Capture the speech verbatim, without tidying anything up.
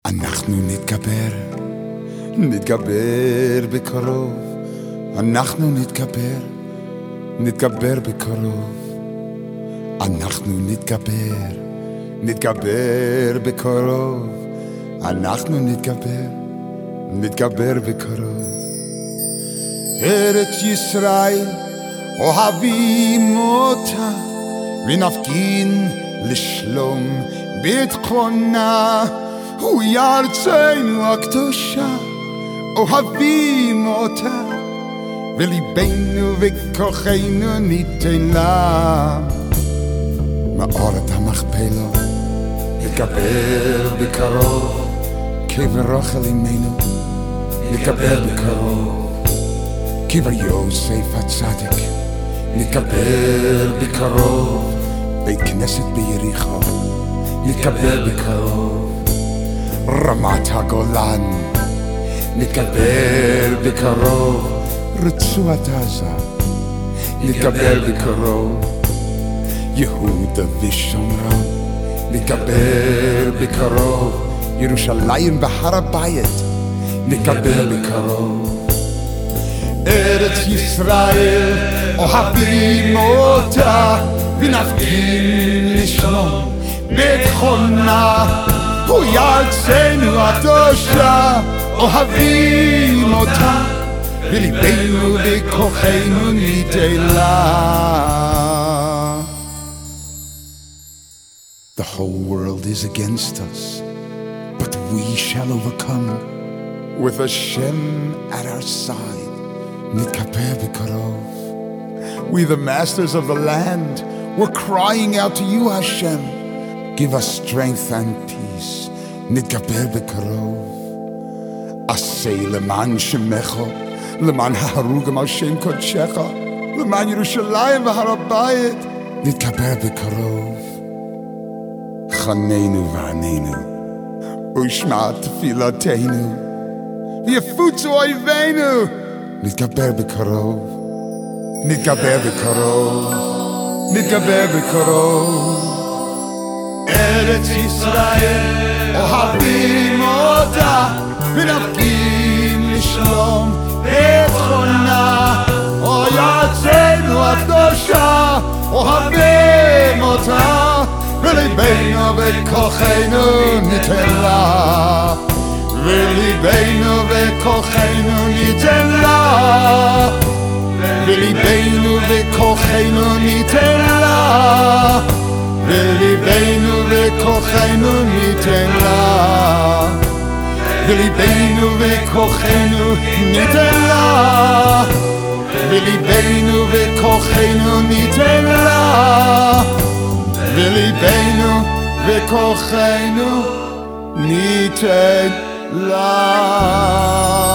אנחנו נתגבר, נתגבר בקרוב. אנחנו נתגבר, נתגבר בקרוב. אנחנו נתגבר, נתגבר בקרוב. אנחנו נתגבר, נתגבר בקרוב. ארץ ישראל אוהבים אותה ונפגין לשלום ביטחונה, היא ארצנו הקדושה, אוהבים אותה וליבנו וכוחנו ניתן לה. מאורת המכפלה נתגבר בקרוב, קבר רחל אמנו נתגבר בקרוב. קבר יוסף הצדיק נתגבר בקרוב. בית כנסת ביריחו נתגבר בקרוב. רמת הגולן נתגבר בקרוב. רצועת עזה נתגבר בקרוב. יהודה ושומרון נתגבר בקרוב. ירושלים בהר הבית נתגבר בקרוב. ארץ ישראל אוהבים אותה ונפגין לשלום ביטחונה, היא ארצנו הקדושה, אוהבים אותה וליבנו וכוחנו ניתן לה. The whole world is against us, but we shall overcome with Hashem at our side. נתגבר בקרוב. We the masters of the land, we're crying out to you, Hashem. Give us strength and peace. נתגבר בקרוב. עשה למען שמך, למען ההרוג על שם קודשך, למען ירושלים והר הבית. נתגבר בקרוב. חננו ועננו, ושמע תפילתנו, ויפוצו אויבינו. נתגבר בקרוב, נתגבר בקרוב, נתגבר בקרוב. ארץ ישראל אוהבים אותה ונפגין לשלום ביטחונה, היא ארצנו הקדושה, אוהבים אותה וליבנו וכוחנו ניתן לה. וליבנו וכוחנו ניתן לה, וליבנו וכוחנו ניתן לה, וליבנו וכוחנו ניתן לה, וליבנו וכוחנו ניתן לה, וליבנו וכוחנו ניתן לה, וליבנו וכוחנו ניתן לה.